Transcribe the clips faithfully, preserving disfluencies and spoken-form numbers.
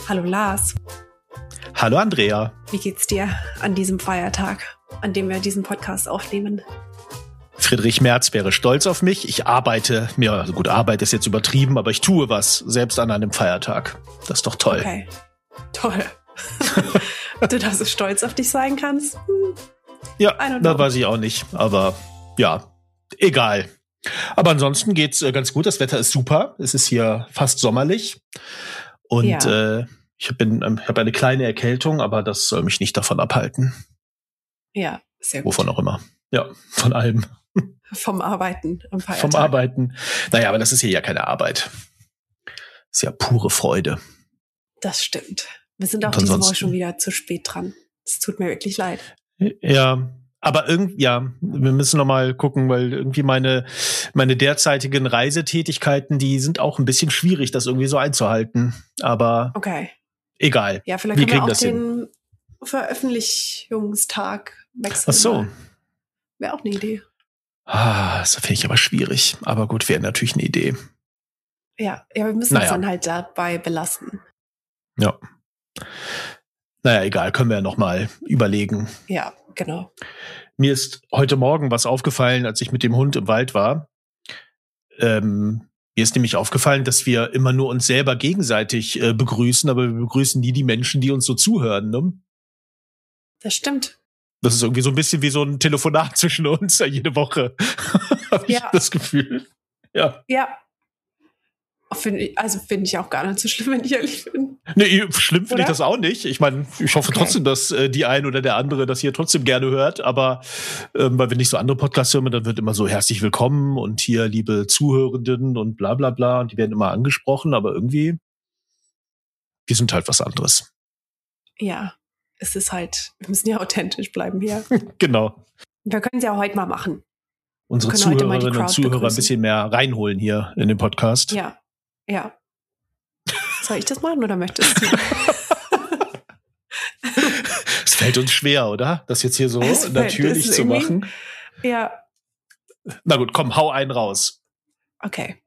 Hallo Lars. Hallo Andrea. Wie geht's dir an diesem Feiertag, an dem wir diesen Podcast aufnehmen? Friedrich Merz wäre stolz auf mich. Ich arbeite, mir, also gut, Arbeit ist jetzt übertrieben, aber ich tue was, selbst an einem Feiertag. Das ist doch toll. Okay, toll. Du, dass du stolz auf dich sein kannst? Hm. Ja, da weiß ich auch nicht, aber ja, egal. Aber ansonsten geht's äh, ganz gut, das Wetter ist super, es ist hier fast sommerlich und ja. äh, ich bin, ähm, habe eine kleine Erkältung, aber das soll mich nicht davon abhalten. Ja, sehr gut. Wovon auch immer. Ja, von allem. Vom Arbeiten am Feiertag. Vom Arbeiten. Naja, aber das ist hier ja keine Arbeit. Das ist ja pure Freude. Das stimmt. Wir sind auch diese Woche schon wieder zu spät dran. Es tut mir wirklich leid. Ja, aber irgendwie, ja, wir müssen noch mal gucken, weil irgendwie meine, meine derzeitigen Reisetätigkeiten, die sind auch ein bisschen schwierig, das irgendwie so einzuhalten. Aber okay. Egal. Ja, vielleicht wir können wir auch das den hin. Veröffentlichungstag wechseln. Ach so. Wäre auch eine Idee. Ah, das finde ich aber schwierig. Aber gut, wäre natürlich eine Idee. Ja, ja, wir müssen naja. es dann halt dabei belassen. Ja. Naja, egal, können wir ja noch mal überlegen. Ja, genau. Mir ist heute Morgen was aufgefallen, als ich mit dem Hund im Wald war. Ähm, mir ist nämlich aufgefallen, dass wir immer nur uns selber gegenseitig äh, begrüßen, aber wir begrüßen nie die Menschen, die uns so zuhören, ne? Das stimmt. Das ist irgendwie so ein bisschen wie so ein Telefonat zwischen uns ja, jede Woche. Habe ich ja. das Gefühl. Ja. Ja. Find ich, also finde ich auch gar nicht so schlimm, wenn ich ehrlich bin. Nee, schlimm finde ich das auch nicht. Ich meine, ich hoffe okay. trotzdem, dass äh, die ein oder der andere das hier trotzdem gerne hört. Aber ähm, weil wenn ich so andere Podcasts höre, dann wird immer so herzlich willkommen und hier liebe Zuhörenden und bla bla bla. Und die werden immer angesprochen, aber irgendwie, die sind halt was anderes. Ja, es ist halt, wir müssen ja authentisch bleiben hier. Genau. Wir können es ja auch heute mal machen. Unsere Zuhörerinnen und Zuhörer begrüßen. Ein bisschen mehr reinholen hier in den Podcast. Ja. Ja. Soll ich das machen oder möchtest du? Es fällt uns schwer, oder? Das jetzt hier so es natürlich fällt, zu machen. Ja. Na gut, komm, hau einen raus. Okay.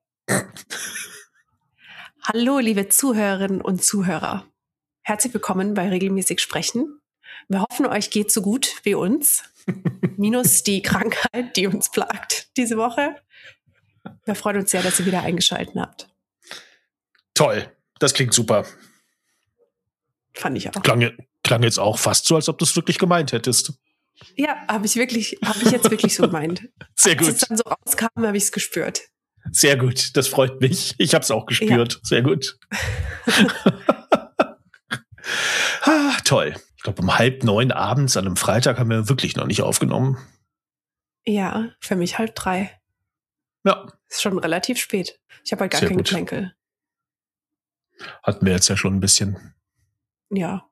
Hallo, liebe Zuhörerinnen und Zuhörer. Herzlich willkommen bei Regelmäßig Sprechen. Wir hoffen, euch geht so gut wie uns. Minus die Krankheit, die uns plagt diese Woche. Wir freuen uns sehr, dass ihr wieder eingeschaltet habt. Toll, das klingt super. Fand ich auch. Klang, klang jetzt auch fast so, als ob du es wirklich gemeint hättest. Ja, habe ich wirklich, habe ich jetzt wirklich so gemeint. Sehr gut. Als es dann so rauskam, habe ich es gespürt. Sehr gut, das freut mich. Ich habe es auch gespürt. Ja. Sehr gut. ah, toll. Ich glaube, um halb neun abends an einem Freitag haben wir wirklich noch nicht aufgenommen. Ja, für mich halb drei. Ja. Ist schon relativ spät. Ich habe halt gar Sehr kein gut. Geplänkel. Hatten wir jetzt ja schon ein bisschen. Ja.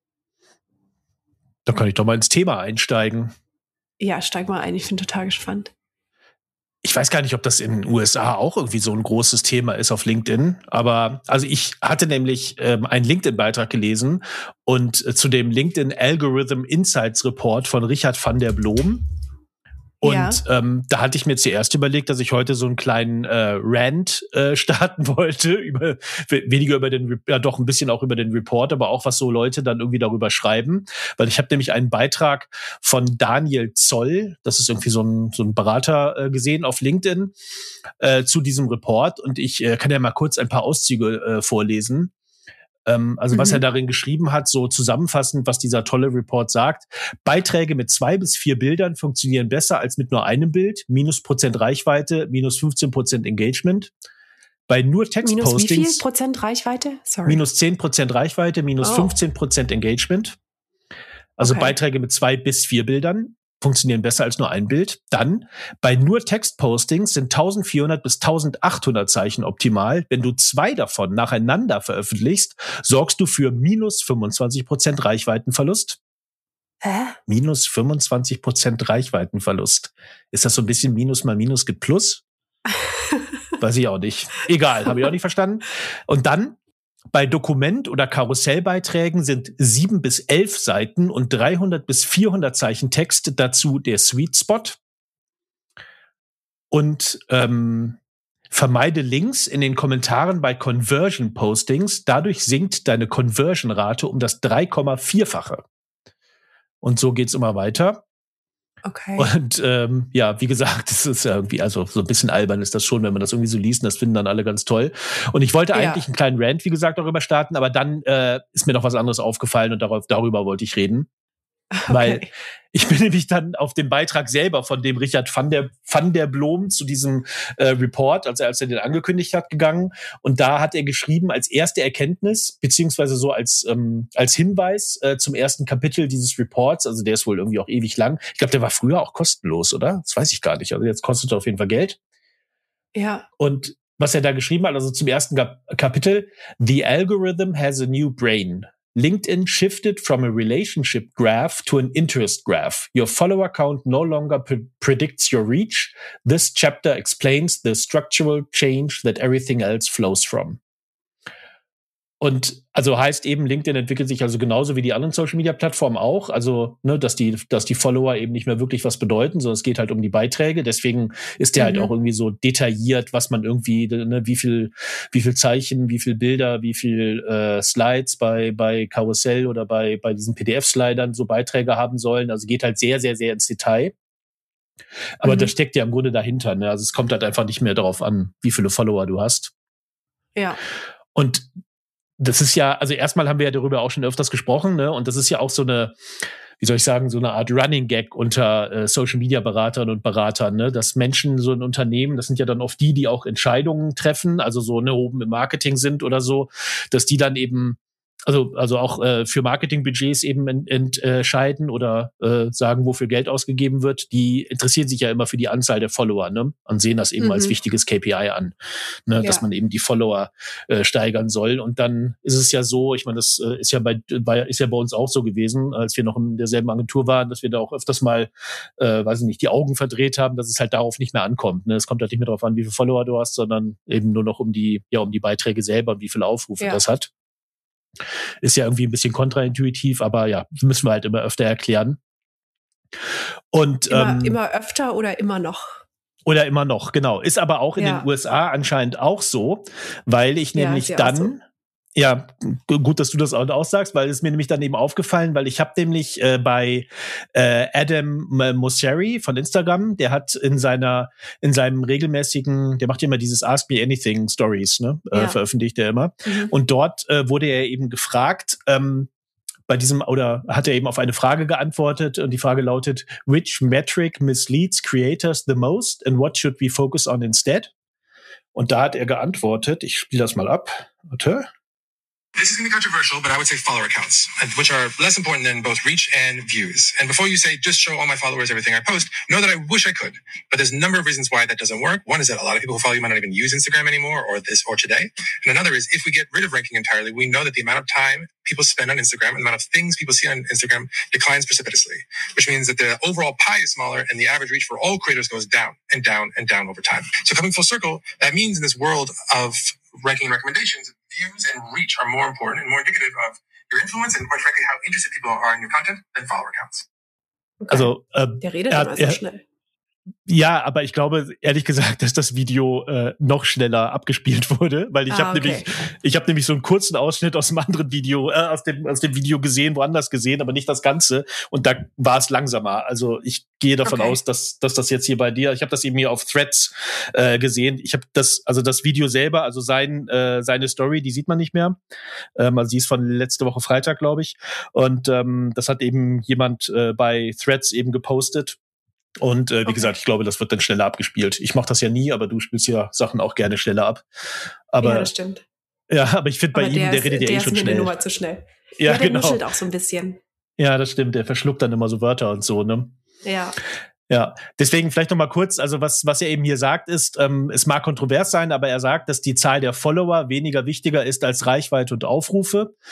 Da kann ich doch mal ins Thema einsteigen. Ja, steig mal ein. Ich bin total gespannt. Ich weiß gar nicht, ob das in den U S A auch irgendwie so ein großes Thema ist auf LinkedIn. Aber also ich hatte nämlich ähm, einen LinkedIn-Beitrag gelesen und äh, zu dem LinkedIn Algorithm Insights Report von Richard van der Bloem. Und ja. ähm, da hatte ich mir zuerst überlegt, dass ich heute so einen kleinen äh, Rant äh, starten wollte, über weniger über den, ja doch ein bisschen auch über den Report, aber auch was so Leute dann irgendwie darüber schreiben. Weil ich habe nämlich einen Beitrag von Daniel Zoll, das ist irgendwie so ein, so ein Berater äh, gesehen auf LinkedIn, äh, zu diesem Report. Und ich äh, kann ja mal kurz ein paar Auszüge äh, vorlesen. Also mhm. was er darin geschrieben hat, so zusammenfassend, was dieser tolle Report sagt. Beiträge mit zwei bis vier Bildern funktionieren besser als mit nur einem Bild. Minus Prozent Reichweite, minus fünfzehn Prozent Engagement. Bei nur Textpostings. Minus wie viel Prozent Reichweite? Sorry. Minus zehn Prozent Reichweite, minus oh. fünfzehn Prozent Engagement. Also okay. Beiträge mit zwei bis vier Bildern funktionieren besser als nur ein Bild. Dann, bei nur Textpostings sind eintausendvierhundert bis eintausendachthundert Zeichen optimal. Wenn du zwei davon nacheinander veröffentlichst, sorgst du für minus fünfundzwanzig Prozent Reichweitenverlust. Hä? Minus fünfundzwanzig Prozent Reichweitenverlust. Ist das so ein bisschen Minus mal Minus gibt Plus? Weiß ich auch nicht. Egal, habe ich auch nicht verstanden. Und dann, bei Dokument- oder Karussellbeiträgen sind sieben bis elf Seiten und dreihundert bis vierhundert Zeichen Text dazu der Sweet Spot. Und ähm, vermeide Links in den Kommentaren bei Conversion-Postings. Dadurch sinkt deine Conversion-Rate um das drei Komma vier-fache. Und so geht's immer weiter. Okay. Und ähm, ja, wie gesagt, das ist ja irgendwie, also so ein bisschen albern ist das schon, wenn man das irgendwie so liest, und das finden dann alle ganz toll. Und ich wollte ja. eigentlich einen kleinen Rant, wie gesagt, darüber starten, aber dann äh, ist mir noch was anderes aufgefallen und darauf, darüber wollte ich reden. Okay. Weil ich bin nämlich dann auf dem Beitrag selber von dem Richard van der, van der Bloem zu diesem äh, Report, als er, als er den angekündigt hat, gegangen. Und da hat er geschrieben, als erste Erkenntnis, beziehungsweise so als, ähm, als Hinweis äh, zum ersten Kapitel dieses Reports, also der ist wohl irgendwie auch ewig lang. Ich glaube, der war früher auch kostenlos, oder? Das weiß ich gar nicht. Also jetzt kostet er auf jeden Fall Geld. Ja. Und was er da geschrieben hat, also zum ersten Kapitel, The algorithm has a new brain. LinkedIn shifted from a relationship graph to an interest graph. Your follower count no longer pre- predicts your reach. This chapter explains the structural change that everything else flows from. Und also heißt eben, LinkedIn entwickelt sich also genauso wie die anderen Social-Media-Plattformen auch. Also, ne, dass die, dass die Follower eben nicht mehr wirklich was bedeuten, sondern es geht halt um die Beiträge. Deswegen ist der mhm. halt auch irgendwie so detailliert, was man irgendwie, ne, wie viel, wie viel Zeichen, wie viel Bilder, wie viel äh, Slides bei bei Karussell oder bei bei diesen P D F-Slidern so Beiträge haben sollen. Also geht halt sehr, sehr, sehr ins Detail. Aber mhm. das steckt ja im Grunde dahinter. Ne? Also es kommt halt einfach nicht mehr darauf an, wie viele Follower du hast. Ja. Und das ist ja, also erstmal haben wir ja darüber auch schon öfters gesprochen, ne? Und das ist ja auch so eine, wie soll ich sagen, so eine Art Running Gag unter äh, Social-Media-Beratern und Beratern, ne? Dass Menschen so ein Unternehmen, das sind ja dann oft die, die auch Entscheidungen treffen, also so ne, oben im Marketing sind oder so, dass die dann eben Also, also auch äh, für Marketingbudgets eben ent, entscheiden oder äh, sagen, wofür Geld ausgegeben wird, die interessieren sich ja immer für die Anzahl der Follower, ne? Und sehen das eben mhm. als wichtiges K P I an, ne? Ja. Dass man eben die Follower äh, steigern soll. Und dann ist es ja so, ich meine, das äh, ist ja bei, bei ist ja bei uns auch so gewesen, als wir noch in derselben Agentur waren, dass wir da auch öfters mal, äh, weiß ich nicht, die Augen verdreht haben, dass es halt darauf nicht mehr ankommt. Ne? Es kommt halt nicht mehr darauf an, wie viele Follower du hast, sondern eben nur noch um die, ja, um die Beiträge selber, wie viele Aufrufe ja. das hat. Ist ja irgendwie ein bisschen kontraintuitiv, aber ja, müssen wir halt immer öfter erklären. Und immer, ähm, immer öfter oder immer noch? Oder immer noch, genau. Ist aber auch in ja. den U S A anscheinend auch so, weil ich nämlich ja, dann... So. Ja, gut, dass du das auch sagst, weil es mir nämlich dann eben aufgefallen, weil ich habe nämlich äh, bei äh, Adam Mosseri von Instagram, der hat in seiner in seinem regelmäßigen, der macht ja immer dieses Ask Me Anything Stories, ne, ja. äh, veröffentlicht er immer. Mhm. Und dort äh, wurde er eben gefragt, ähm, bei diesem, oder hat er eben auf eine Frage geantwortet und die Frage lautet, which metric misleads creators the most and what should we focus on instead? Und da hat er geantwortet, ich spiele das mal ab, warte. This is going to be controversial, but I would say follower accounts, which are less important than both reach and views. And before you say, just show all my followers everything I post, know that I wish I could. But there's a number of reasons why that doesn't work. One is that a lot of people who follow you might not even use Instagram anymore or this or today. And another is if we get rid of ranking entirely, we know that the amount of time people spend on Instagram and the amount of things people see on Instagram declines precipitously, which means that the overall pie is smaller and the average reach for all creators goes down and down and down over time. So coming full circle, that means in this world of ranking and recommendations, views and reach are more important and more indicative of your influence and, quite frankly, how interested people are in your content than follower counts. Okay. Also, ähm, der redet immer so schnell. Ja, aber ich glaube, ehrlich gesagt, dass das Video äh, noch schneller abgespielt wurde, weil ich ah, habe okay. nämlich, ich habe nämlich so einen kurzen Ausschnitt aus einem anderen Video, äh, aus dem aus dem Video gesehen, woanders gesehen, aber nicht das Ganze. Und da war es langsamer. Also ich gehe davon okay. aus, dass dass das jetzt hier bei dir, ich habe das eben hier auf Threads äh, gesehen. Ich habe das, also das Video selber, also sein äh, seine Story, die sieht man nicht mehr. Ähm, also die ist von letzte Woche Freitag, glaube ich. Und ähm, das hat eben jemand äh, bei Threads eben gepostet. Und äh, wie okay. gesagt, ich glaube, das wird dann schneller abgespielt. Ich mache das ja nie, aber du spielst ja Sachen auch gerne schneller ab. Aber, ja, das stimmt. Ja, aber ich finde bei ihm, der, der redet ja eh schon schnell. Der ist mir eine Nummer zu schnell. Ja, ja der genau. nuschelt auch so ein bisschen. Ja, das stimmt. Der verschluckt dann immer so Wörter und so, ne? Ja. Ja, deswegen vielleicht noch mal kurz, also was was er eben hier sagt ist, ähm, es mag kontrovers sein, aber er sagt, dass die Zahl der Follower weniger wichtiger ist als Reichweite und Aufrufe.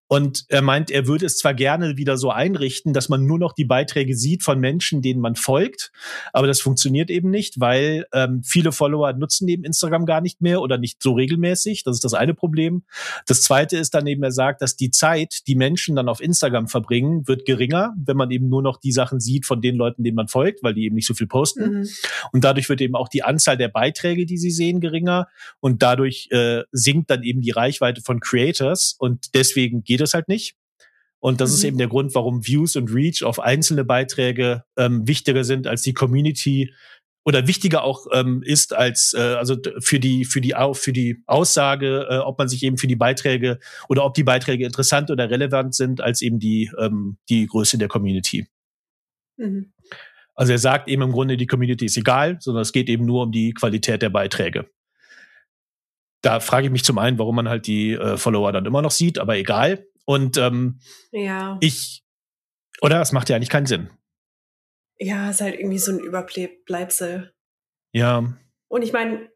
Und er meint, er würde es zwar gerne wieder so einrichten, dass man nur noch die Beiträge sieht von Menschen, denen man folgt, aber das funktioniert eben nicht, weil ähm, viele Follower nutzen eben Instagram gar nicht mehr oder nicht so regelmäßig. Das ist das eine Problem. Das zweite ist dann eben, er sagt, dass die Zeit, die Menschen dann auf Instagram verbringen, wird geringer, wenn man eben nur noch die Sachen sieht von den Leuten, denen man folgt, weil die eben nicht so viel posten. Mhm. Und dadurch wird eben auch die Anzahl der Beiträge, die sie sehen, geringer. Und dadurch äh, sinkt dann eben die Reichweite von Creators. Und deswegen geht es halt nicht. Und das mhm. ist eben der Grund, warum Views und Reach auf einzelne Beiträge ähm, wichtiger sind als die Community oder wichtiger auch ähm, ist als äh, also für die für die für die Aussage, äh, ob man sich eben für die Beiträge oder ob die Beiträge interessant oder relevant sind, als eben die ähm, die Größe der Community. Mhm. Also er sagt eben im Grunde, die Community ist egal, sondern es geht eben nur um die Qualität der Beiträge. Da frage ich mich zum einen, warum man halt die äh, Follower dann immer noch sieht, aber egal. Und ähm, ja. ich, oder? Das macht ja eigentlich keinen Sinn. Ja, ist halt irgendwie so ein Überbleibsel. Ja. Und ich meine,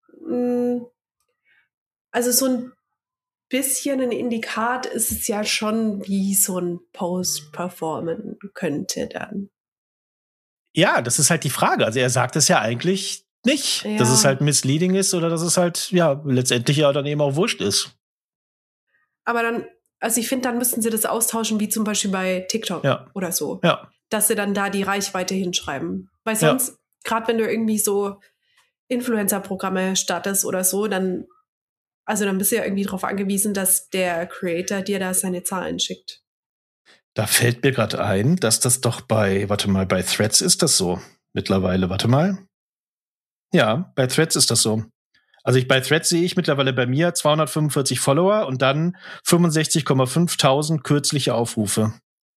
also so ein bisschen ein Indikat ist es ja schon, wie so ein Post performen könnte dann. Ja, das ist halt die Frage. Also er sagt es ja eigentlich nicht, ja. Dass es halt misleading ist oder dass es halt, ja, letztendlich ja dann eben auch wurscht ist. Aber dann, also ich finde, dann müssten sie das austauschen, wie zum Beispiel bei TikTok ja. oder so. Ja. Dass sie dann da die Reichweite hinschreiben. Weil sonst, ja. gerade wenn du irgendwie so Influencer-Programme startest oder so, dann, also dann bist du ja irgendwie darauf angewiesen, dass der Creator dir da seine Zahlen schickt. Da fällt mir gerade ein, dass das doch bei, warte mal, bei Threads ist das so mittlerweile. Warte mal. Ja, bei Threads ist das so. Also ich bei Threads sehe ich mittlerweile bei mir zweihundertfünfundvierzig Follower und dann fünfundsechzig Komma fünftausend kürzliche Aufrufe.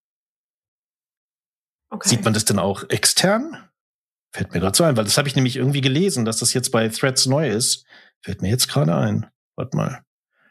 Okay. Sieht man das denn auch extern? Fällt mir gerade so ein, weil das habe ich nämlich irgendwie gelesen, dass das jetzt bei Threads neu ist. Fällt mir jetzt gerade ein. Warte mal.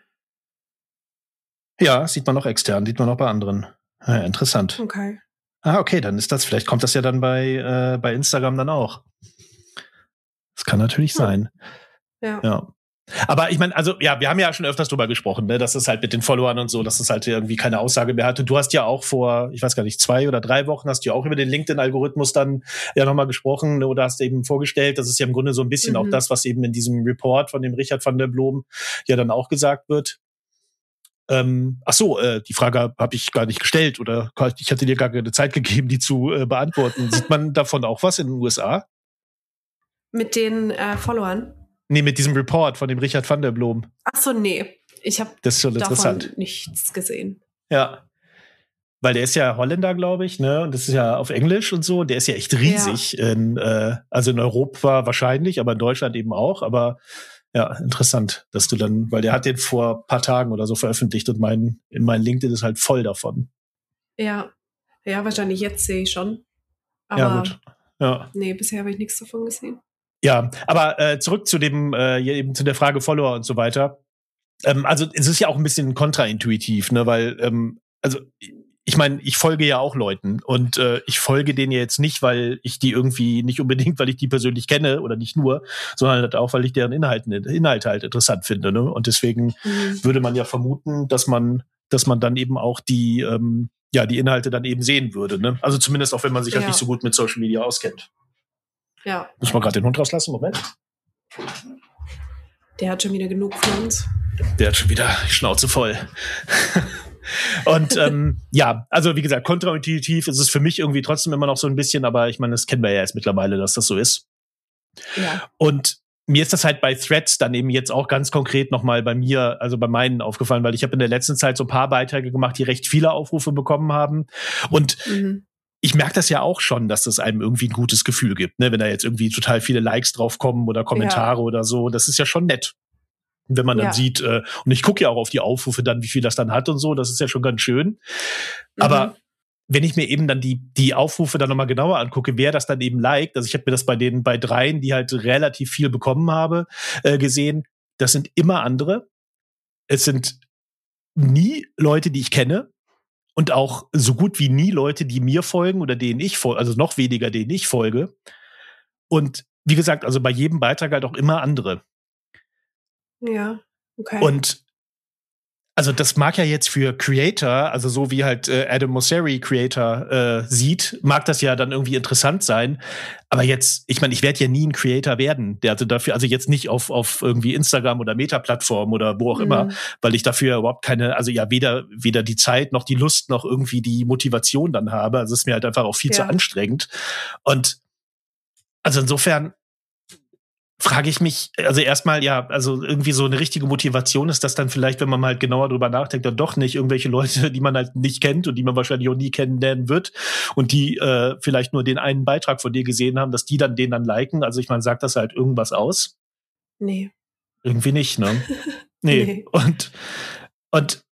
Ja, sieht man auch extern, sieht man auch bei anderen. Ja, interessant. Okay. Ah, okay, dann ist das, vielleicht kommt das ja dann bei, äh, bei Instagram dann auch. Das kann natürlich hm. sein. Ja. Ja. Aber ich meine, also ja, wir haben ja schon öfters drüber gesprochen, ne, dass es halt mit den Followern und so, dass es halt irgendwie keine Aussage mehr hat. Und du hast ja auch vor, ich weiß gar nicht, zwei oder drei Wochen hast du ja auch über den LinkedIn-Algorithmus dann ja nochmal gesprochen, ne, oder hast eben vorgestellt, das ist ja im Grunde so ein bisschen mhm. auch das, was eben in diesem Report von dem Richard van der Blom ja dann auch gesagt wird. Ähm, ach so, äh, die Frage habe ich gar nicht gestellt oder ich hatte dir gar keine Zeit gegeben, die zu äh, beantworten. Sieht man davon auch was in den U S A? Mit den äh, Followern? Nee, mit diesem Report von dem Richard van der Blom. Ach so, nee. Ich habe davon nichts gesehen. Ja. Weil der ist ja Holländer, glaube ich, ne? Und das ist ja auf Englisch und so. Der ist ja echt riesig. Ja. In, äh, also in Europa wahrscheinlich, aber in Deutschland eben auch. Aber ja, interessant, dass du dann, weil der hat den vor ein paar Tagen oder so veröffentlicht und mein, in meinem LinkedIn ist halt voll davon. Ja. Ja, wahrscheinlich jetzt sehe ich schon. Aber ja, gut. Ja. Nee, bisher habe ich nichts davon gesehen. Ja, aber äh, zurück zu dem, äh, eben zu der Frage Follower und so weiter. Ähm, also es ist ja auch ein bisschen kontraintuitiv, ne, weil, ähm, also ich meine, ich folge ja auch Leuten und äh, ich folge denen ja jetzt nicht, weil ich die irgendwie, nicht unbedingt, weil ich die persönlich kenne oder nicht nur, sondern halt auch, weil ich deren Inhalte, Inhalte halt interessant finde, ne? Und deswegen mhm. würde man ja vermuten, dass man, dass man dann eben auch die, ähm, ja, die Inhalte dann eben sehen würde, ne? Also zumindest auch, wenn man sich ja. halt nicht so gut mit Social Media auskennt. Ja. Muss man gerade den Hund rauslassen? Moment. Der hat schon wieder genug von uns. Der hat schon wieder die Schnauze voll. Und ähm, ja, also wie gesagt, kontraintuitiv ist es für mich irgendwie trotzdem immer noch so ein bisschen, aber ich meine, das kennen wir ja jetzt mittlerweile, dass das so ist. Ja. Und mir ist das halt bei Threads dann eben jetzt auch ganz konkret nochmal bei mir, also bei meinen aufgefallen, weil ich habe in der letzten Zeit so ein paar Beiträge gemacht, die recht viele Aufrufe bekommen haben. Und mhm. ich merke das ja auch schon, dass das einem irgendwie ein gutes Gefühl gibt, ne? Wenn da jetzt irgendwie total viele Likes drauf kommen oder Kommentare ja. oder so. Das ist ja schon nett. Wenn man dann ja. sieht, äh, und ich gucke ja auch auf die Aufrufe dann, wie viel das dann hat und so, das ist ja schon ganz schön. Mhm. Aber wenn ich mir eben dann die die Aufrufe dann nochmal genauer angucke, wer das dann eben liked, also ich habe mir das bei den bei dreien, die halt relativ viel bekommen habe, äh, gesehen, das sind immer andere. Es sind nie Leute, die ich kenne. Und auch so gut wie nie Leute, die mir folgen oder denen ich folge, also noch weniger, denen ich folge. Und wie gesagt, also bei jedem Beitrag halt auch immer andere. Ja, okay. Und Also das mag ja jetzt für Creator, also so wie halt äh, Adam Mosseri Creator äh, sieht, mag das ja dann irgendwie interessant sein. Aber jetzt, ich meine, ich werde ja nie ein Creator werden, der also dafür, also jetzt nicht auf auf irgendwie Instagram oder Meta-Plattform oder wo auch mhm. immer, weil ich dafür überhaupt keine, also ja weder weder die Zeit noch die Lust noch irgendwie die Motivation dann habe. Also es ist mir halt einfach auch viel ja. zu anstrengend. Und also insofern frage ich mich, also erstmal, ja, also irgendwie so eine richtige Motivation ist das dann vielleicht, wenn man mal halt genauer drüber nachdenkt, dann doch nicht irgendwelche Leute, die man halt nicht kennt und die man wahrscheinlich auch nie kennenlernen wird und die äh, vielleicht nur den einen Beitrag von dir gesehen haben, dass die dann den dann liken. Also ich meine, sagt das halt irgendwas aus? Nee. Irgendwie nicht, ne? Nee. nee. Und, und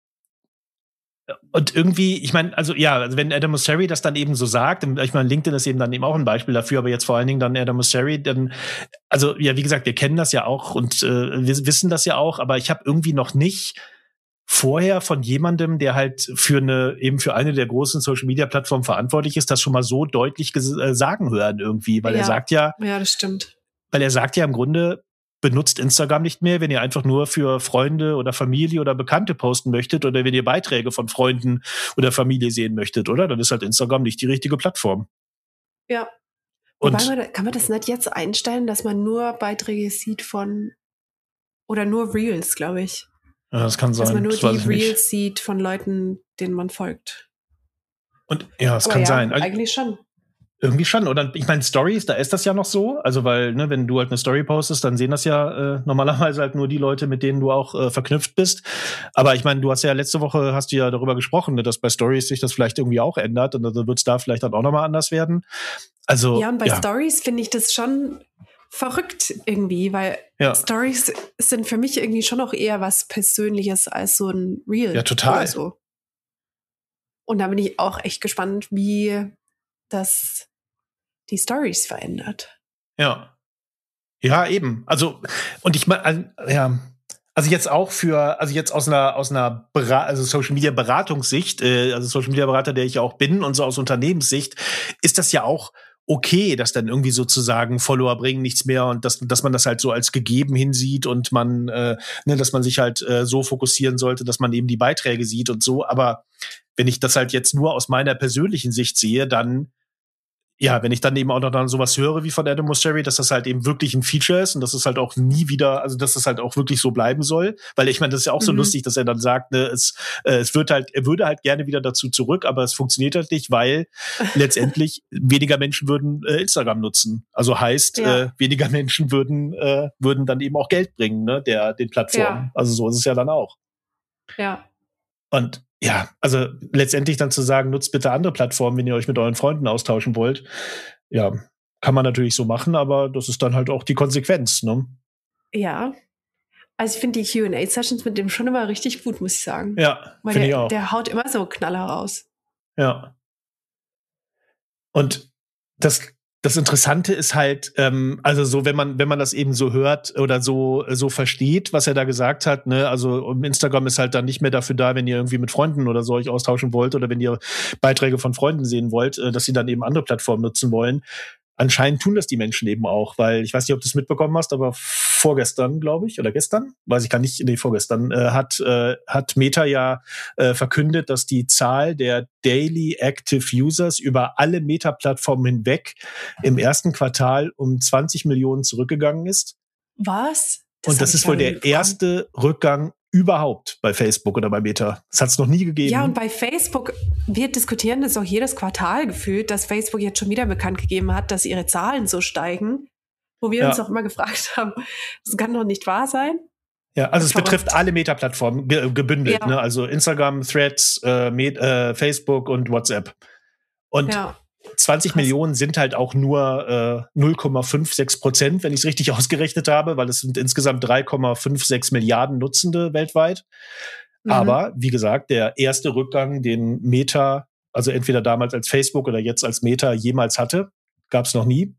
Und irgendwie, ich meine, also ja, also wenn Adam Mosseri das dann eben so sagt, ich meine, LinkedIn ist eben dann eben auch ein Beispiel dafür, aber jetzt vor allen Dingen dann Adam Mosseri, dann, also ja, wie gesagt, wir kennen das ja auch und äh, wir wissen das ja auch, aber ich habe irgendwie noch nicht vorher von jemandem, der halt für eine, eben für eine der großen Social-Media-Plattformen verantwortlich ist, das schon mal so deutlich ges- äh, sagen hören irgendwie, weil ja. er sagt ja, ja, das stimmt. Weil er sagt ja im Grunde, benutzt Instagram nicht mehr, wenn ihr einfach nur für Freunde oder Familie oder Bekannte posten möchtet oder wenn ihr Beiträge von Freunden oder Familie sehen möchtet, oder? Dann ist halt Instagram nicht die richtige Plattform. Ja. Und man, kann man das nicht jetzt einstellen, dass man nur Beiträge sieht von oder nur Reels, glaube ich. Ja, das kann sein. Dass man nur das die Reels nicht. sieht von Leuten, denen man folgt. Und ja, das Aber kann ja, sein. Eigentlich schon. Irgendwie schon. Oder ich meine, Stories, da ist das ja noch so. Also, weil, ne, wenn du halt eine Story postest, dann sehen das ja äh, normalerweise halt nur die Leute, mit denen du auch äh, verknüpft bist. Aber ich meine, du hast ja letzte Woche hast du ja darüber gesprochen, ne, dass bei Stories sich das vielleicht irgendwie auch ändert und dann wird es da vielleicht dann auch nochmal anders werden. Also. Ja, und bei ja. Stories finde ich das schon verrückt irgendwie, weil ja. Stories sind für mich irgendwie schon auch eher was Persönliches als so ein Reel. Ja, total. Oder so. Und da bin ich auch echt gespannt, wie das die Stories verändert. Ja. Ja, eben. Also, und ich meine, ja, also jetzt auch für, also jetzt aus einer, aus einer Bera- also Social Media Beratungssicht, äh, also Social Media Berater, der ich ja auch bin und so aus Unternehmenssicht, ist das ja auch okay, dass dann irgendwie sozusagen Follower bringen nichts mehr und dass, dass man das halt so als gegeben hinsieht und man, äh, ne, dass man sich halt äh, so fokussieren sollte, dass man eben die Beiträge sieht und so. Aber wenn ich das halt jetzt nur aus meiner persönlichen Sicht sehe, dann ja, wenn ich dann eben auch noch dann sowas höre wie von Adam Mosseri, dass das halt eben wirklich ein Feature ist und dass es halt auch nie wieder, also dass das halt auch wirklich so bleiben soll, weil ich meine, das ist ja auch so mhm. lustig, dass er dann sagt, ne, es äh, es wird halt, er würde halt gerne wieder dazu zurück, aber es funktioniert halt nicht, weil letztendlich weniger Menschen würden äh, Instagram nutzen. Also heißt, ja. äh, weniger Menschen würden äh, würden dann eben auch Geld bringen, ne, der den Plattformen. Ja. Also so ist es ja dann auch. Ja. Und ja, also letztendlich dann zu sagen, nutzt bitte andere Plattformen, wenn ihr euch mit euren Freunden austauschen wollt. Ja, kann man natürlich so machen, aber das ist dann halt auch die Konsequenz, ne? Ja. Also ich finde die Q and A-Sessions mit dem schon immer richtig gut, muss ich sagen. Ja, finde ich auch. Der haut immer so Knaller raus. Ja. Und das Das Interessante ist halt, ähm, also so, wenn man, wenn man das eben so hört oder so, so versteht, was er da gesagt hat, ne, also Instagram ist halt dann nicht mehr dafür da, wenn ihr irgendwie mit Freunden oder so euch austauschen wollt oder wenn ihr Beiträge von Freunden sehen wollt, äh, dass sie dann eben andere Plattformen nutzen wollen. Anscheinend tun das die Menschen eben auch, weil ich weiß nicht, ob du es mitbekommen hast, aber vorgestern, glaube ich, oder gestern, weiß ich gar nicht, nee, vorgestern, äh, hat äh, hat Meta ja äh, verkündet, dass die Zahl der Daily Active Users über alle Meta-Plattformen hinweg im ersten Quartal um zwanzig Millionen zurückgegangen ist. Was? Das Und das ist wohl der erste Rückgang überhaupt bei Facebook oder bei Meta. Das hat es noch nie gegeben. Ja, und bei Facebook, wir diskutieren das auch jedes Quartal gefühlt, dass Facebook jetzt schon wieder bekannt gegeben hat, dass ihre Zahlen so steigen, wo wir ja. uns auch immer gefragt haben, das kann doch nicht wahr sein. Ja, also es Verrückt. betrifft alle Meta-Plattformen ge- gebündelt, ja. ne? Also Instagram, Threads, äh, Met- äh, Facebook und WhatsApp. Und ja. zwanzig Krass. Millionen sind halt auch nur äh, null Komma sechsundfünfzig Prozent, wenn ich es richtig ausgerechnet habe, weil es sind insgesamt drei Komma sechsundfünfzig Milliarden Nutzende weltweit. Mhm. Aber wie gesagt, der erste Rückgang, den Meta, also entweder damals als Facebook oder jetzt als Meta jemals hatte, gab es noch nie.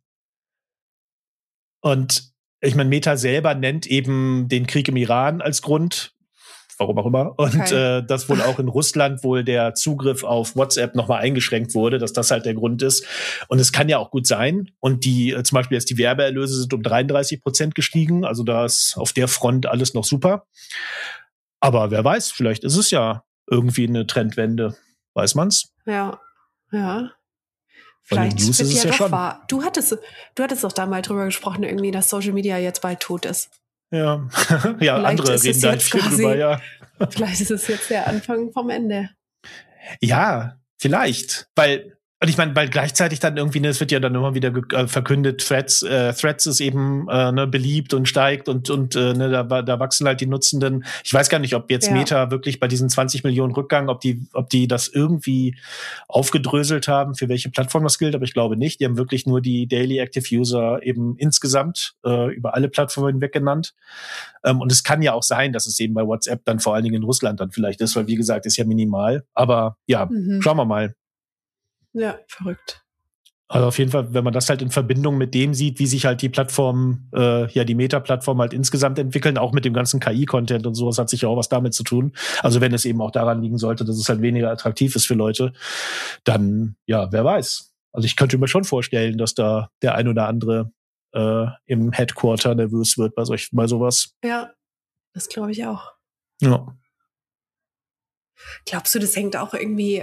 Und ich meine, Meta selber nennt eben den Krieg im Iran als Grund. Warum auch immer. Und okay. äh, dass wohl auch in Russland wohl der Zugriff auf WhatsApp nochmal eingeschränkt wurde, dass das halt der Grund ist. Und es kann ja auch gut sein. Und die, äh, zum Beispiel jetzt die Werbeerlöse sind um dreiunddreißig Prozent gestiegen. Also da ist auf der Front alles noch super. Aber wer weiß, vielleicht ist es ja irgendwie eine Trendwende. Weiß man's? Ja, ja. Bei den Vielleicht News wird ist es ja ja doch schon. wahr. Du hattest, du hattest doch da mal drüber gesprochen, irgendwie, dass Social Media jetzt bald tot ist. Ja, ja, Vielleicht andere ist es reden da halt jetzt viel quasi- drüber, ja. Vielleicht ist es jetzt der Anfang vom Ende. Ja, vielleicht. Weil, und ich meine, weil gleichzeitig dann irgendwie, ne, es wird ja dann immer wieder ge- äh, verkündet, Threads, äh, Threads ist eben äh, ne, beliebt und steigt und, und äh, ne, da, wa- da wachsen halt die Nutzenden. Ich weiß gar nicht, ob jetzt Ja. Meta wirklich bei diesen zwanzig Millionen Rückgang, ob die, ob die das irgendwie aufgedröselt haben, für welche Plattform das gilt, aber ich glaube nicht. Die haben wirklich nur die Daily Active User eben insgesamt äh, über alle Plattformen hinweg genannt. Ähm, und es kann ja auch sein, dass es eben bei WhatsApp dann vor allen Dingen in Russland dann vielleicht ist, weil wie gesagt, ist ja minimal. Aber ja, Mhm. schauen wir mal. Ja, verrückt. Also auf jeden Fall, wenn man das halt in Verbindung mit dem sieht, wie sich halt die Plattformen, äh, ja die Meta-Plattformen halt insgesamt entwickeln, auch mit dem ganzen K I-Content und sowas, hat sich ja auch was damit zu tun. Also wenn es eben auch daran liegen sollte, dass es halt weniger attraktiv ist für Leute, dann, ja, wer weiß. Also ich könnte mir schon vorstellen, dass da der ein oder andere äh, im Headquarter nervös wird bei solch, bei sowas. Ja, das glaube ich auch. Ja. Glaubst du, das hängt auch irgendwie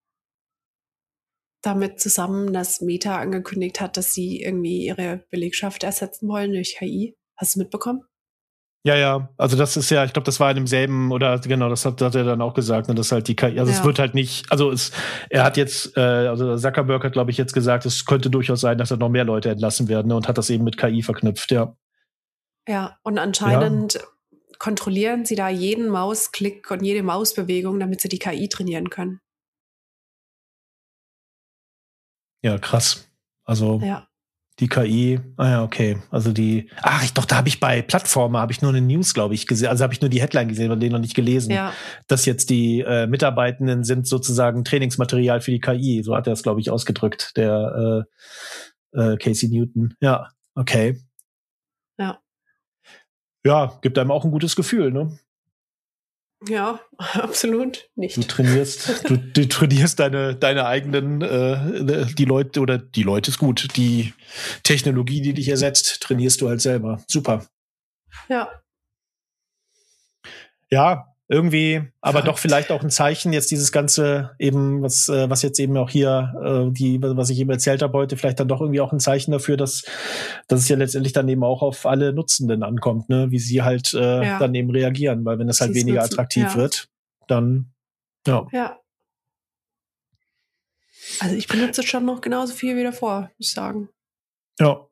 damit zusammen, dass Meta angekündigt hat, dass sie irgendwie ihre Belegschaft ersetzen wollen durch K I? Hast du mitbekommen? Ja, ja, also das ist ja, ich glaube, das war in demselben, oder genau, das hat, hat er dann auch gesagt, ne, dass halt die K I, also Ja. es wird halt nicht, also es, er hat jetzt, äh, also Zuckerberg hat, glaube ich, jetzt gesagt, es könnte durchaus sein, dass da noch mehr Leute entlassen werden, ne, und hat das eben mit K I verknüpft, ja. Ja, und anscheinend kontrollieren sie da jeden Mausklick und jede Mausbewegung, damit sie die K I trainieren können. Ja, krass. Also Ja. die K I, ah ja, okay. Also die, ach, ich doch, da habe ich bei Plattformen, habe ich nur eine News, glaube ich, gesehen, also habe ich nur die Headline gesehen und den noch nicht gelesen. Ja, Dass jetzt die äh, Mitarbeitenden sind sozusagen Trainingsmaterial für die K I, so hat er es, glaube ich, ausgedrückt, der äh, äh, Casey Newton. Ja, okay. ja. Ja, gibt einem auch ein gutes Gefühl, ne? Ja, absolut Du nicht. trainierst, du, du trainierst deine, deine eigenen, äh, die Leute, oder die Leute ist gut, die Technologie, die dich ersetzt, trainierst du halt selber. Super. Ja, Ja, irgendwie, aber Verrückt. doch vielleicht auch ein Zeichen, jetzt dieses ganze eben, was, äh, was jetzt eben auch hier, äh, die, was ich eben erzählt habe heute, vielleicht dann doch irgendwie auch ein Zeichen dafür, dass, dass es ja letztendlich dann eben auch auf alle Nutzenden ankommt, ne, wie sie halt äh, Ja. dann eben reagieren, weil wenn es halt Sie es weniger nutzen, attraktiv ja. wird, dann, ja. ja. Also ich benutze es schon noch genauso viel wie davor, muss ich sagen. Ja.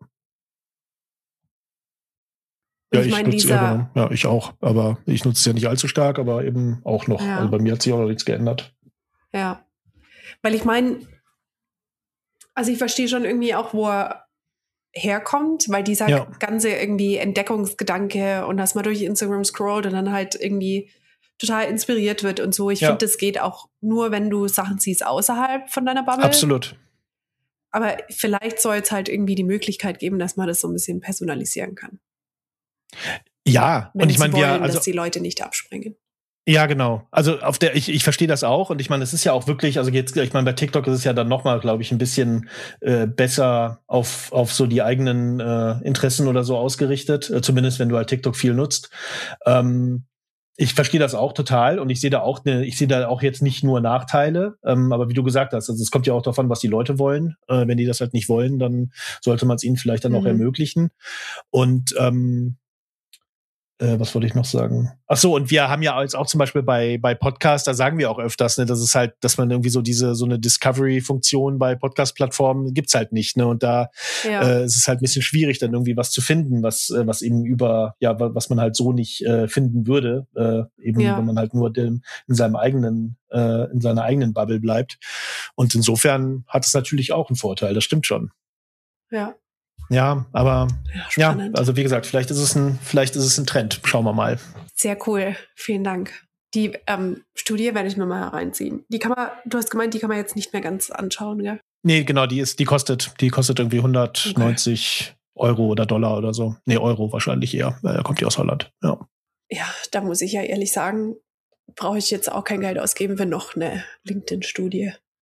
Und Ja, ich meine, nutze, dieser, ja, genau. Ja, ich auch. Aber ich nutze es ja nicht allzu stark, aber eben auch noch. Ja. Also bei mir hat sich auch noch nichts geändert. ja, weil ich meine, also ich verstehe schon irgendwie auch, wo er herkommt, weil dieser Ja. ganze irgendwie Entdeckungsgedanke und dass man durch Instagram scrollt und dann halt irgendwie total inspiriert wird und so. Ich Ja. finde, das geht auch nur, wenn du Sachen siehst außerhalb von deiner Bubble. Absolut. Aber vielleicht soll es halt irgendwie die Möglichkeit geben, dass man das so ein bisschen personalisieren kann. Ja, Wenn und ich sie meine, wir, wollen, also dass die Leute nicht abspringen. ja, genau. Also auf der, ich, ich verstehe das auch und ich meine, es ist ja auch wirklich, also jetzt, ich meine, bei TikTok ist es ja dann nochmal, glaube ich, ein bisschen äh, besser auf, auf so die eigenen äh, Interessen oder so ausgerichtet, äh, zumindest wenn du halt TikTok viel nutzt. Ähm, ich verstehe das auch total und ich sehe da auch, ne, ich sehe da auch jetzt nicht nur Nachteile, ähm, aber wie du gesagt hast, also es kommt ja auch davon, was die Leute wollen. Äh, wenn die das halt nicht wollen, dann sollte man es ihnen vielleicht dann auch Mhm. ermöglichen. Und ähm, Äh, was wollte ich noch sagen? Ach so, und wir haben ja jetzt auch zum Beispiel bei bei Podcast, da sagen wir auch öfters, ne, dass es halt, dass man irgendwie so diese so eine Discovery-Funktion bei Podcast-Plattformen gibt's halt nicht, ne? Und da Ja, äh, es ist halt ein bisschen schwierig, dann irgendwie was zu finden, was äh, was eben über, ja, wa- was man halt so nicht äh, finden würde, äh, eben Ja. wenn man halt nur dem, in seinem eigenen äh, in seiner eigenen Bubble bleibt. Und insofern hat es natürlich auch einen Vorteil. Das stimmt schon. ja. Ja, aber Ja, ja, spannend. also wie gesagt, vielleicht ist es ein, vielleicht ist es ein Trend. Schauen wir mal. Sehr cool. Vielen Dank. Die ähm, Studie werde ich mir mal reinziehen. Die kann man, du hast gemeint, die kann man jetzt nicht mehr ganz anschauen, gell? Nee, genau, die ist, die kostet, die kostet irgendwie hundertneunzig Euro oder Dollar oder so. Nee, Euro wahrscheinlich eher, weil da kommt die aus Holland. Ja. Ja, da muss ich ja ehrlich sagen, brauche ich jetzt auch kein Geld ausgeben für noch eine LinkedIn-Studie.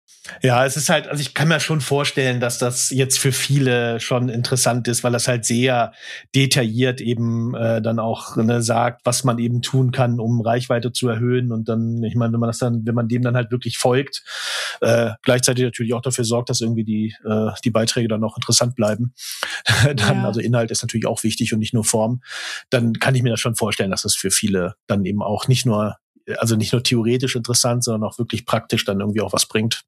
Ja, es ist halt, also ich kann mir schon vorstellen, dass das jetzt für viele schon interessant ist, weil das halt sehr detailliert eben äh, dann auch ne, sagt, was man eben tun kann, um Reichweite zu erhöhen. Und dann, ich meine, wenn man das dann, wenn man dem dann halt wirklich folgt, äh, gleichzeitig natürlich auch dafür sorgt, dass irgendwie die äh, die Beiträge dann auch interessant bleiben. dann, Ja. Also Inhalt ist natürlich auch wichtig und nicht nur Form. Dann kann ich mir das schon vorstellen, dass das für viele dann eben auch nicht nur, also nicht nur theoretisch interessant, sondern auch wirklich praktisch dann irgendwie auch was bringt.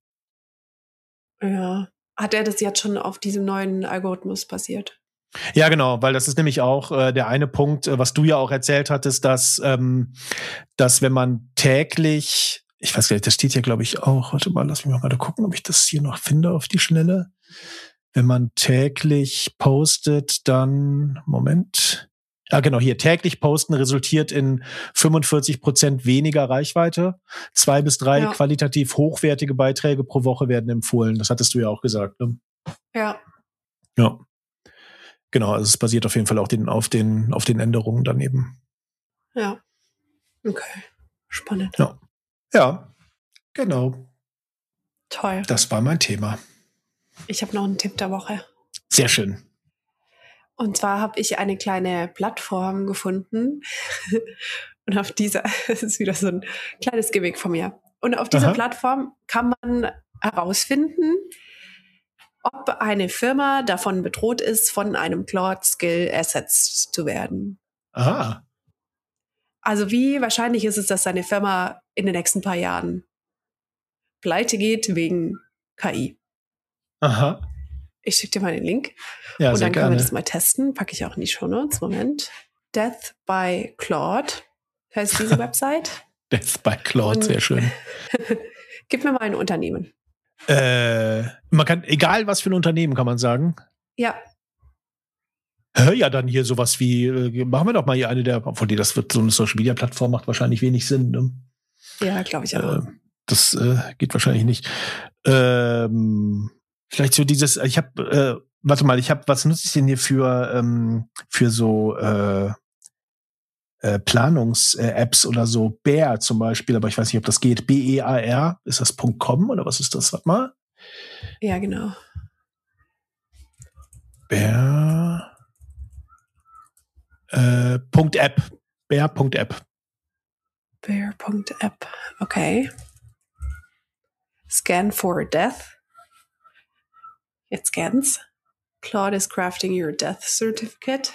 Ja. Hat er das jetzt schon auf diesem neuen Algorithmus basiert? Ja, genau, weil das ist nämlich auch äh, der eine Punkt, äh, was du ja auch erzählt hattest, dass, ähm, dass wenn man täglich, ich weiß gar nicht, das steht ja, glaube ich, auch, warte mal, lass mich mal gucken, ob ich das hier noch finde auf die Schnelle. Wenn man täglich postet, dann, Moment. Ja, genau, hier, täglich posten resultiert in fünfundvierzig Prozent weniger Reichweite. Zwei bis drei Ja. qualitativ hochwertige Beiträge pro Woche werden empfohlen. Das hattest du ja auch gesagt, ne? Ja. Ja. Genau, also es basiert auf jeden Fall auch den, auf den, auf den Änderungen daneben. Ja. Okay. Spannend. Ja. Ja, genau. Toll. Das war mein Thema. Ich habe noch einen Tipp der Woche. Sehr schön. Und zwar habe ich eine kleine Plattform gefunden. Und auf dieser, das ist wieder so ein kleines Gimmick von mir. Und auf dieser Aha. Plattform kann man herausfinden, ob eine Firma davon bedroht ist, von einem Claude Skill ersetzt zu werden. Aha. Also wie wahrscheinlich ist es, dass seine Firma in den nächsten paar Jahren pleite geht wegen K I? Aha. Ich schicke dir mal den Link. Ja, und sehr dann können gerne. wir das mal testen. Packe ich auch in die Shownotes. Moment. Death by Claude heißt diese Website. Death by Claude, Und- sehr schön. Gib mir mal ein Unternehmen. Äh, man kann, egal was für ein Unternehmen, kann man sagen. Ja, Hör ja dann hier sowas wie, äh, machen wir doch mal hier eine der, obwohl die das wird so eine Social Media Plattform macht wahrscheinlich wenig Sinn. Ne? ja, glaube ich auch. Äh, das äh, geht wahrscheinlich nicht. Ähm, vielleicht so dieses, ich habe, äh, warte mal, ich habe, was nutze ich denn hier für ähm, für so äh, äh, Planungs-Apps oder so? Bear zum Beispiel, aber ich weiß nicht, ob das geht. B E A R, ist das .com oder was ist das? Warte mal. Ja, genau. Bear äh, Punkt App. Bear Punkt App. Bear.app. Okay. Scan for death. Jetzt scans. Claude is crafting your death certificate.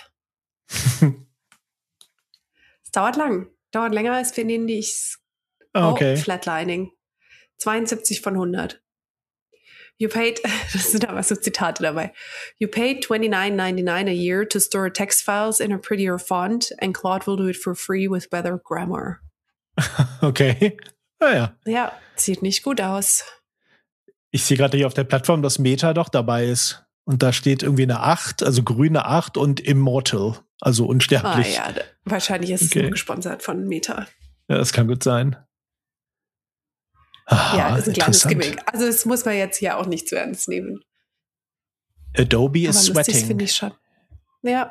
Es dauert lang. Dauert länger als für denen, die ich... Ah, Oh, okay. Flatlining. zweiundsiebzig von hundert. You paid, das sind aber so Zitate dabei. You paid twenty-nine ninety-nine a year to store text files in a prettier font and Claude will do it for free with better grammar. Okay. Ah ja. Ja, sieht nicht gut aus. Ich sehe gerade hier auf der Plattform, dass Meta doch dabei ist. Und da steht irgendwie eine acht, also grüne acht und Immortal, also Ah unsterblich. ja, d- wahrscheinlich ist Okay. es nur gesponsert von Meta. Ja, das kann gut sein. Ah, Ja, das ist ein kleines interessant. Gimmick. Also das muss man jetzt hier auch nicht zu ernst nehmen. Adobe Aber is lustig sweating. finde ich schon. Ja,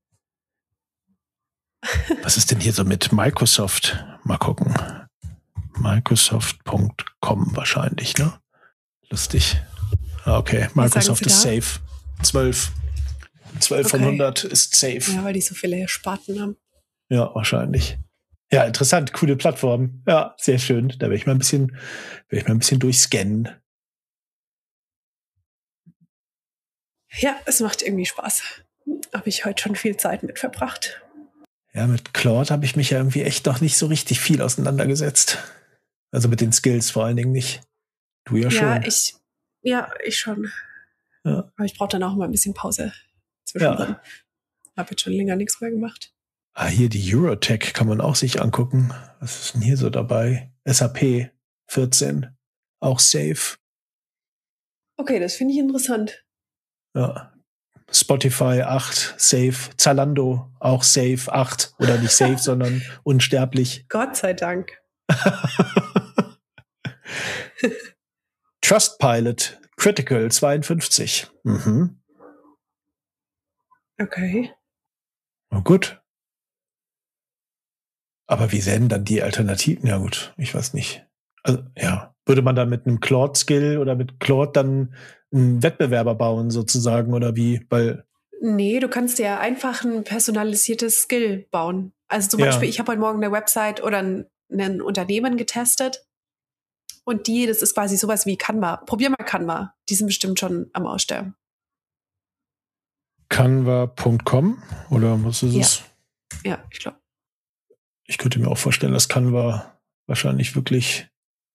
Was ist denn hier so mit Microsoft? Mal gucken. Microsoft Punkt com wahrscheinlich, ne? Lustig. Ah, okay, Microsoft Sie ist da? safe. zwölf. zwölf von Okay. hundert ist safe. ja, weil die so viele Sparten haben. Ja, wahrscheinlich. Ja, interessant, coole Plattform. Ja, sehr schön. Da werde ich mal ein bisschen, werde ich mal ein bisschen durchscannen. Ja, es macht irgendwie Spaß. Habe ich heute schon viel Zeit mit verbracht. Ja, mit Claude habe ich mich ja irgendwie echt noch nicht so richtig viel auseinandergesetzt. Also mit den Skills vor allen Dingen nicht. Du ja schon. Ja, ich, ja, ich schon. Ja. Aber ich brauche dann auch mal ein bisschen Pause zwischendrin. Ja. Habe jetzt schon länger nichts mehr gemacht. Ah, hier die Eurotech kann man auch sich angucken. Was ist denn hier so dabei? S A P vierzehn. Auch safe. Okay, das finde ich interessant. Ja. Spotify acht, safe. Zalando auch safe, acht. Oder nicht safe, sondern unsterblich. Gott sei Dank. Trustpilot, Critical zweiundfünfzig. Mhm. Okay. Na gut. Aber wie sehen dann die Alternativen? Ja gut, ich weiß nicht. Also, ja, Würde man dann mit einem Claude-Skill oder mit Claude dann einen Wettbewerber bauen sozusagen oder wie? Weil Nee, du kannst dir einfach ein personalisiertes Skill bauen. Also zum Ja. Beispiel, ich habe heute Morgen eine Website oder ein, ein Unternehmen getestet und die, das ist quasi sowas wie Canva. Probier mal Canva. Die sind bestimmt schon am Aussterben. Canva Punkt com oder was ist Ja. es? Ja, ich glaube. Ich könnte mir auch vorstellen, dass Canva wahrscheinlich wirklich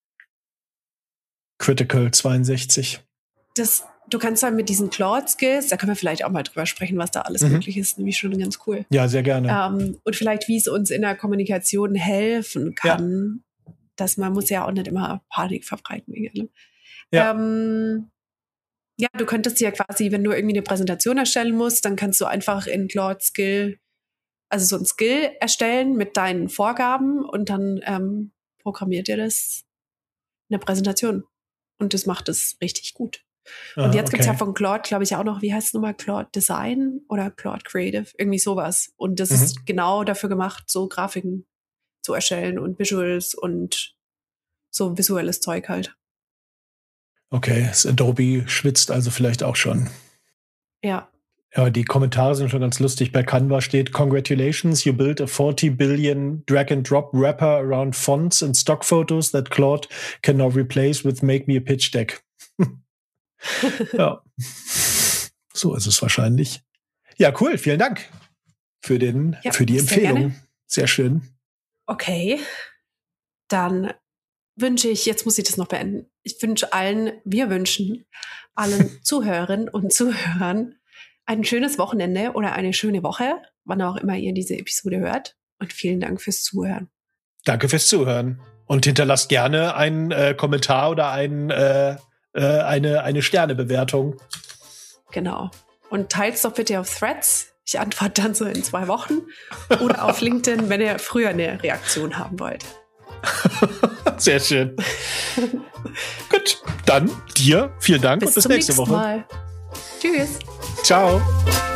Critical zweiundsechzig. Das, du kannst dann mit diesen Claude-Skills, da können wir vielleicht auch mal drüber sprechen, was da alles Mhm. möglich ist, nämlich schon ganz cool. Ja, sehr gerne. Ähm, und vielleicht, wie es uns in der Kommunikation helfen kann, dass man muss ja auch nicht immer Panik verbreiten wegen allem. Ja. Ähm, ja, du könntest ja quasi, wenn du irgendwie eine Präsentation erstellen musst, dann kannst du einfach in Claude Skill, also so ein Skill erstellen mit deinen Vorgaben und dann ähm, programmiert dir das eine Präsentation. Und das macht es richtig gut. Und Ah, jetzt gibt's ja okay. von Claude, glaube ich, auch noch, wie heißt es nochmal, Claude Design oder Claude Creative, irgendwie sowas. Und das Mhm. ist genau dafür gemacht, so Grafiken zu erstellen und Visuals und so visuelles Zeug halt. Okay, das Adobe schwitzt also vielleicht auch schon. Ja. Ja, die Kommentare sind schon ganz lustig. Bei Canva steht: Congratulations, you built a forty billion drag-and-drop wrapper around fonts and stock photos that Claude can now replace with Make Me a Pitch Deck. Ja, so ist es wahrscheinlich. Ja, cool. Vielen Dank für, den, Ja, für die sehr Empfehlung. gerne. Sehr schön. Okay. Dann wünsche ich, jetzt muss ich das noch beenden. Ich wünsche allen, wir wünschen allen Zuhörerinnen und Zuhörern ein schönes Wochenende oder eine schöne Woche, wann auch immer ihr diese Episode hört. Und vielen Dank fürs Zuhören. Danke fürs Zuhören. Und hinterlasst gerne einen äh, Kommentar oder ein, äh, äh, eine, eine Sternebewertung. Genau. Und teilt doch bitte auf Threads. Ich antworte dann so in zwei Wochen. Oder auf LinkedIn, wenn ihr früher eine Reaktion haben wollt. Sehr schön. Gut, dann dir vielen Dank Bis und bis zum nächste nächsten Woche. Mal. Tschüss. Ciao.